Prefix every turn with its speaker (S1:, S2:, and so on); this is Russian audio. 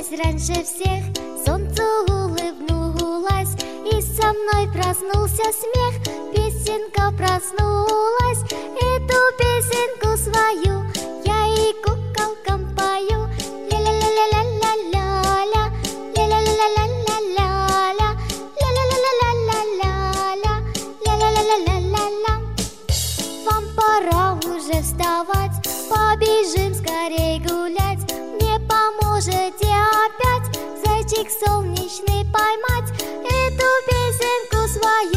S1: Проснулась раньше всех, солнцу улыбнулась, и со мной проснулся смех. Песенка проснулась, эту песенку свою я и куколкам пою. Ля-ля-ля-ля-ля-ля-ля, ля-ля-ля-ля-ля-ля-ля, ля-ля-ля-ля-ля-ля-ля, ля-ля-ля-ля-ля-ля. Вам пора уже вставать, побежим скорей гулять. Мне поможете опять зайчик солнечный поймать, эту песенку свою